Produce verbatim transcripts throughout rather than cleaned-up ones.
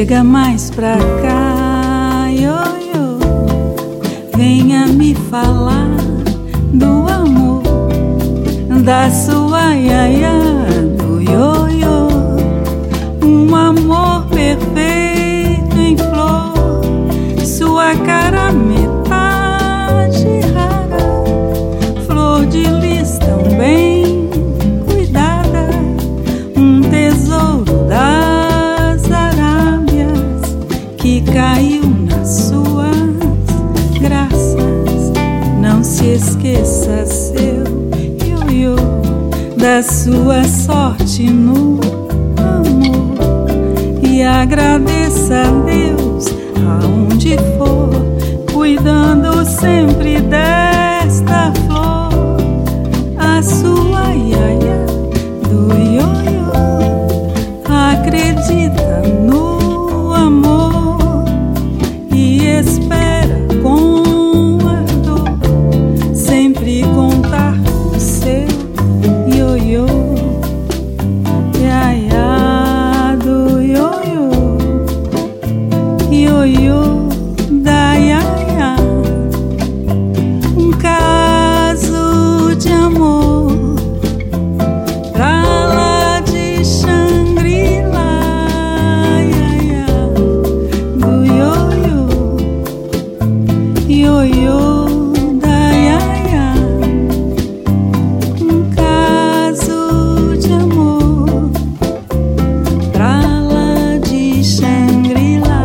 Chega mais pra cá, ioiô, venha me falar do amor, da sua iaia, do ioiô, um amor perfeito em flor, sua cara metade rara, flor de lis tão bem cuidada, um tesouro das Arábias que caiu nas suas graças. Não se esqueça, seu ioiô, da sua sorte no amor e agradeça a Deus aonde for, cuidando sempre desta flor, a sua iaia do ioiô. Acredita no amor e espera com ardor sempre contar com seu ioiô, iaia do ioiô, ioiô da iaia. Um caso de amor pra lá de Xangri-Lá, iaia do ioiô, ioiô da iaia. Um caso de amor pra lá de Xangri-Lá.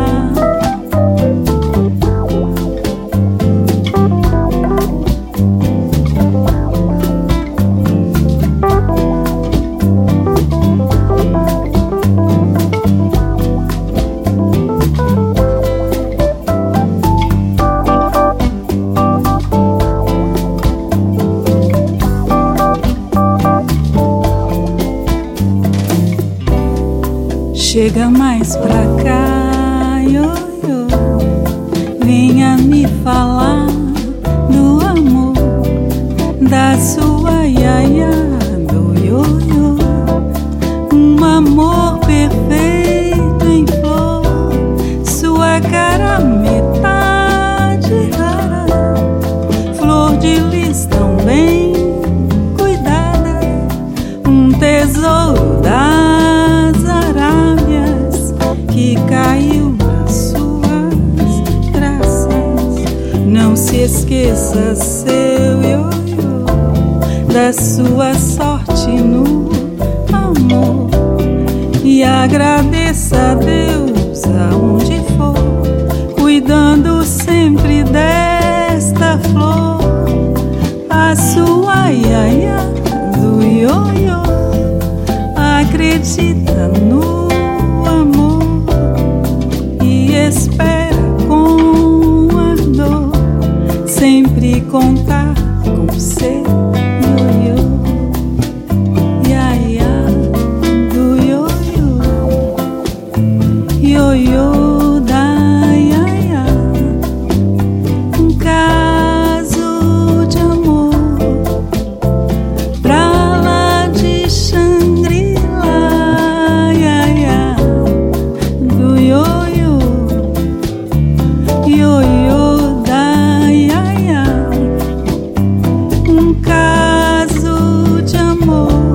Chega mais pra cá, ioiô, venha me falar do amor, da sua iaia, do ioiô, um amor perfeito em flor, sua cara metade rara, flor de lis tão bem cuidada, um tesouro das Arábias que caiu nas suas graças. Não se esqueça, seu ioiô, da sua sorte no amor e agradeça a Deus aonde for, cuidando sempre desta flor, a sua iaia do ioiô. Acredita no amor e espera com ardor sempre contar com seu ioiô, iaia do ioiô, ioiô da iaia. Um caso de amor pra lá de Xangri-Lá, iaia do ioiô, ioiô da iaia. Um caso de amor